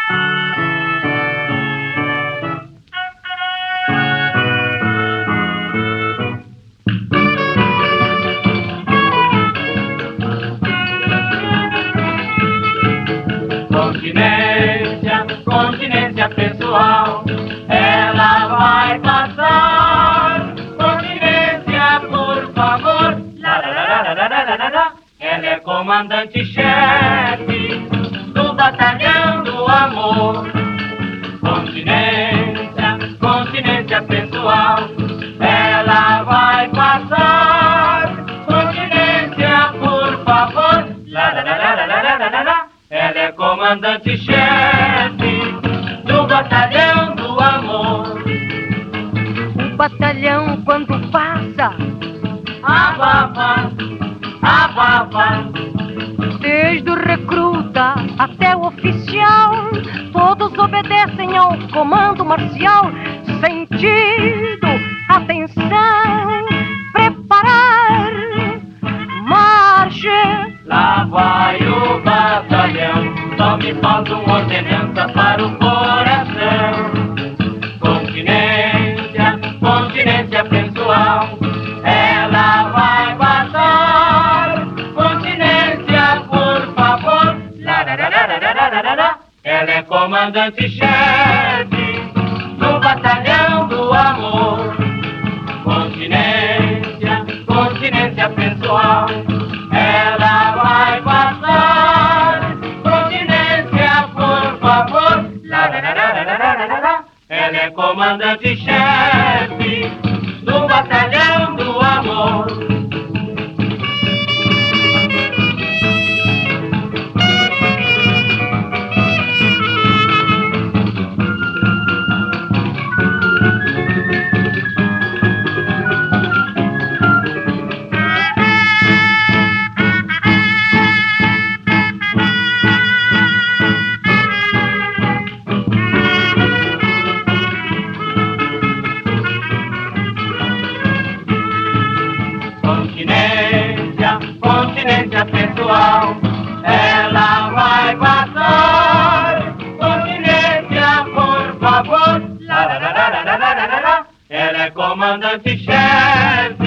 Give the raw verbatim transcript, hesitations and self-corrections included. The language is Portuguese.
Continência, continência pessoal, ela vai passar. Continência, por favor. Lá, lá, lá, lá, lá, lá, lá, lá. Ela é comandante-chefe do batalhão do amor. Continência, continência pessoal, ela vai passar. Continência, por favor. Lá, lá, lá, lá, lá, lá, lá, lá, lá. Ela é comandante-chefe do batalhão do amor. O batalhão quando passa abafa, abafa. Desde o recruta até o oficial, todos obedecem ao comando marcial. Sentido, atenção, preparar, marche. Lá vai o batalhão, só me falta uma ordenança para o coração. Continência, continência pessoal, ela vai passar. Continência, por favor. Lá, lá, lá, lá, lá, lá, lá, lá. Ela é comandante-chefe do batalhão do amor. Continência, continência pessoal, ela vai passar. Continência, por favor. Lá, lá, lá, lá, lá, lá, lá, lá. Ela é comandante-chefe do batalhão do amor. Continência, continência pessoal, ela vai passar. Continência, por favor. Lá, lá, lá, lá, lá, lá, lá, lá. Ela é comandante-chefe